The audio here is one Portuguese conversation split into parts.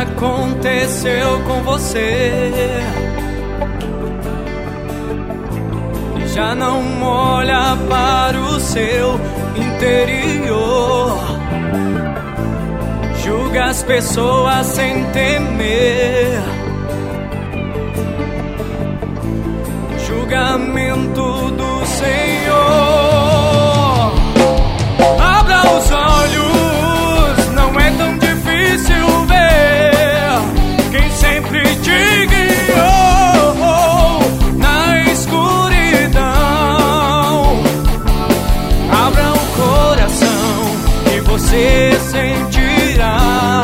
aconteceu com você, e já não olha para o seu interior. Julga as pessoas sem temer, julgamento do Senhor. Abra os olhos, não é tão difícil ver quem sempre te guiou na escuridão. Abra o coração e você sentirá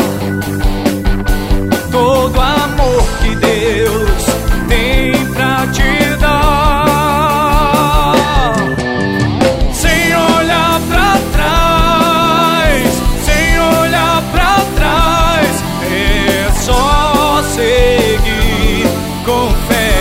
todo o amor que Deus tem pra te dar. Sem olhar pra trás, sem olhar pra trás, é só seguir com fé.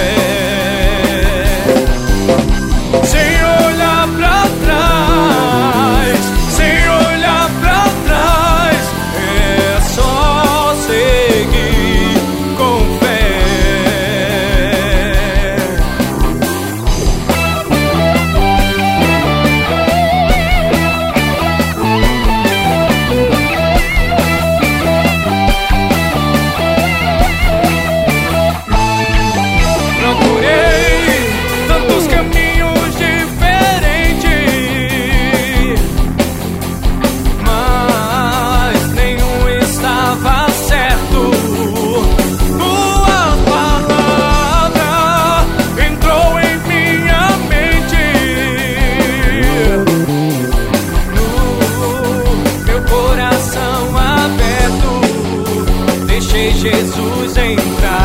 Sem olhar pra trás, sem olhar pra trás, é só seguir com fé. Procurei tantos caminhos diferentes, mas nenhum estava certo. Tua palavra entrou em minha mente, no meu coração aberto deixei Jesus entrar.